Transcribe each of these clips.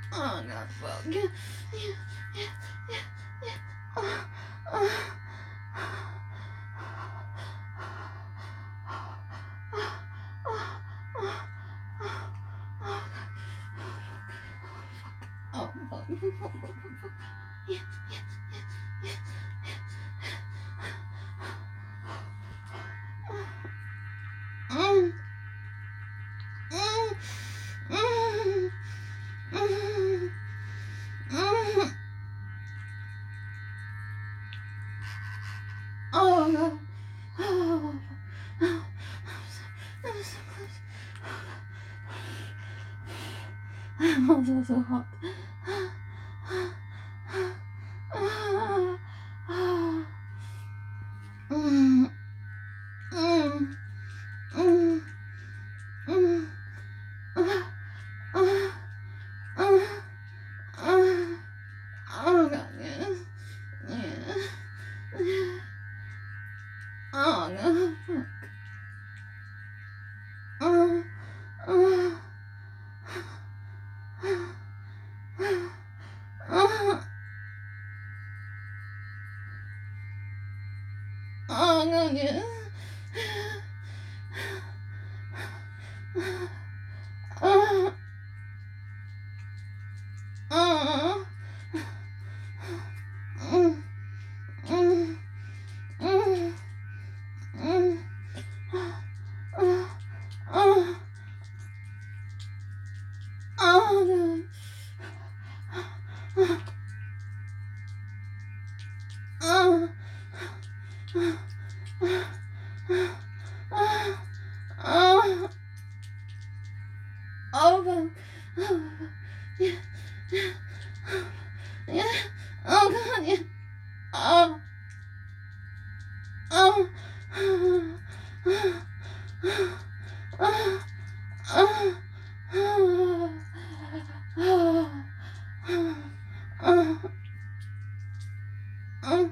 Oh, God, fuck. Yeah, yeah, yeah, yeah, yeah. Oh, oh, fuck. Yeah, yeah, yeah, yeah. Mm, mm, mm, mm. Oh, God. Oh, oh, I'm so close. I'm also so hot. Mm, mm, mm, mm, oh, God, yeah. Yeah. Oh, no. Oh, oh, oh, oh, God, yeah. Oh, oh, mm, mm, mm, mm, oh, oh, oh, God. Oh, oh, oh, oh, oh, God. Oh, yeah, yeah, yeah. Oh, God, yeah. Oh, oh, oh, oh, oh, oh, oh, oh, oh,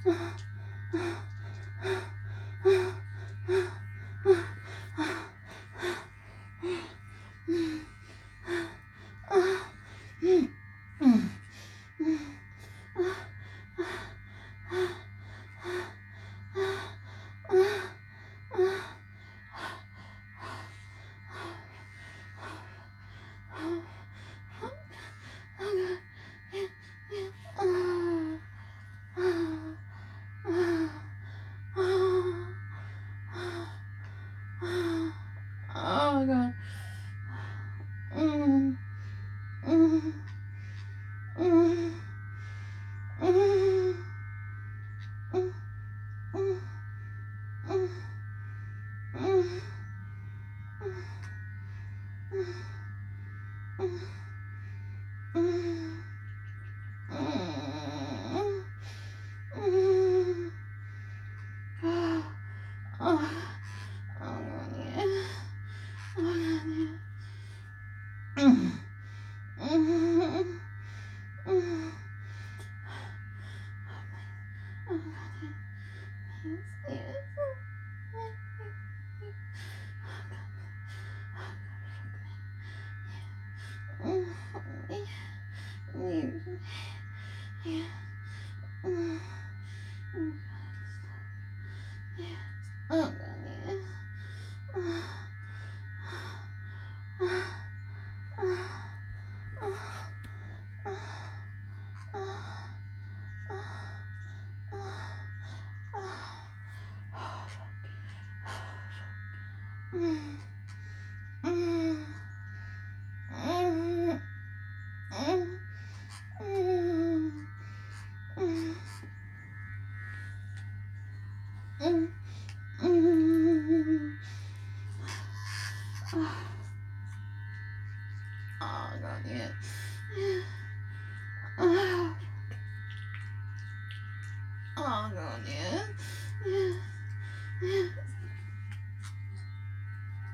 oh, God. Mm, mm, mm, mm, mm, mm, mm, mm, oh, God, yeah. Oh, God, yeah. Mm, mm, mm. Oh, God, yeah. Yes, yes. Mm, yeah, yeah, mm, mm, yeah. Oh, God, yeah. Mm, mm, mm, mm, mm, mm, mm, mm. Oh, God, yeah. Yeah. Oh, God, yeah. Yeah. Yeah.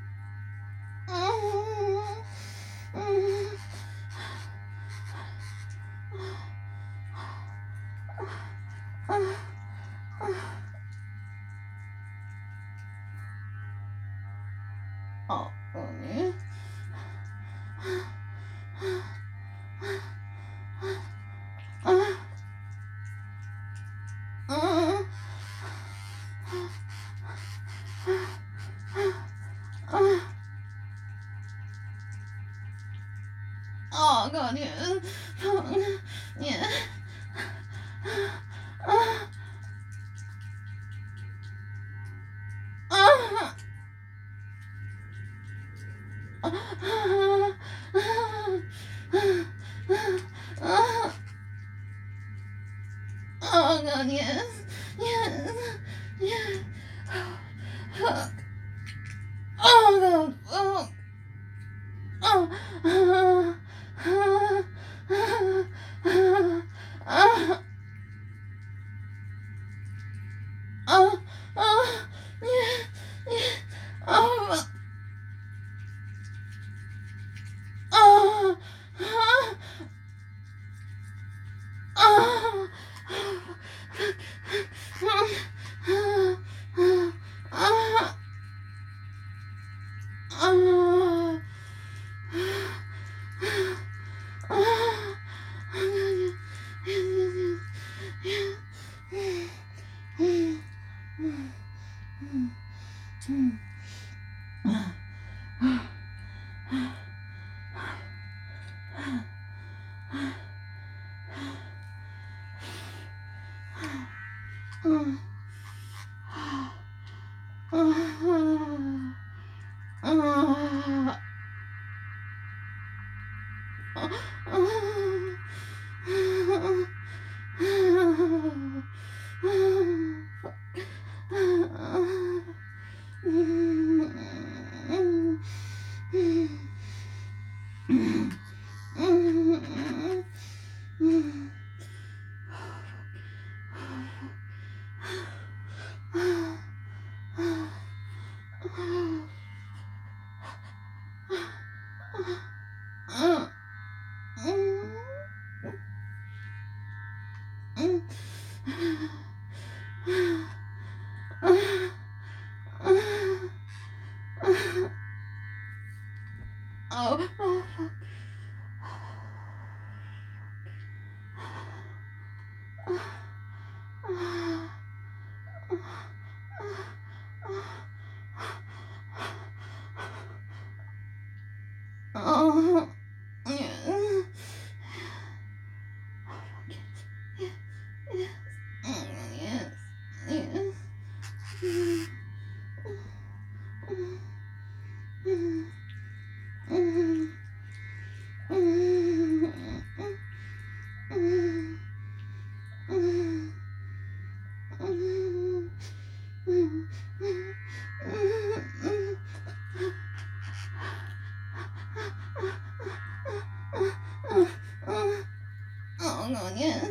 God, yes. Oh, yes. Oh, oh, oh, God, yes. Yes. Yes. Oh, God. Oh. Oh, oh, oh, yeah, yeah, oh, oh, oh, oh, Oh, God, yes.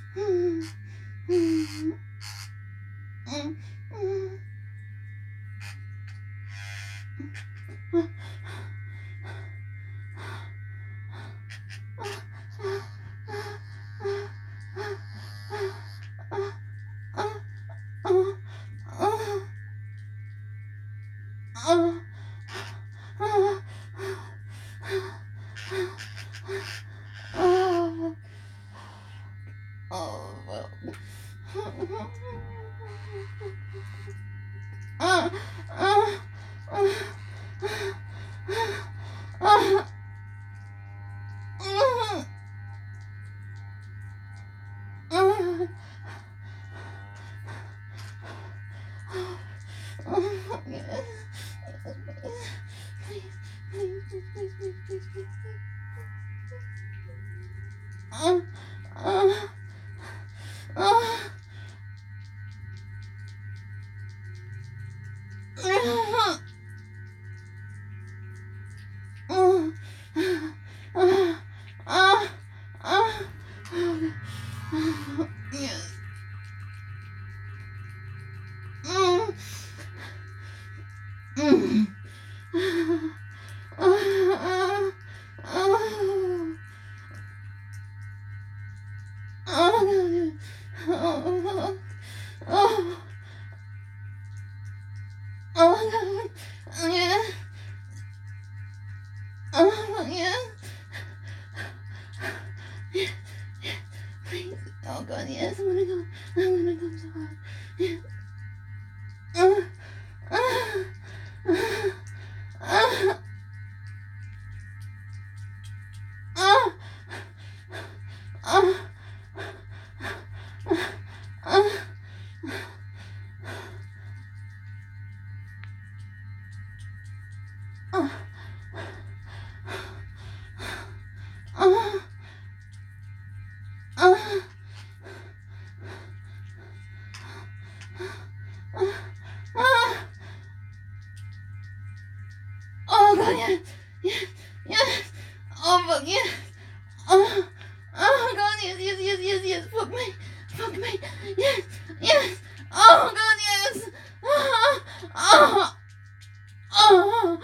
Yes. Please. Oh, God, yes. I'm gonna go. I'm gonna go so hard. Yeah. Yes. Yes. Yes. Oh, fuck, yes. Oh. Oh, God, yes, yes, yes, yes, yes. Fuck me. Fuck me. Yes. Yes. Oh, God, yes. Oh. Oh. Oh.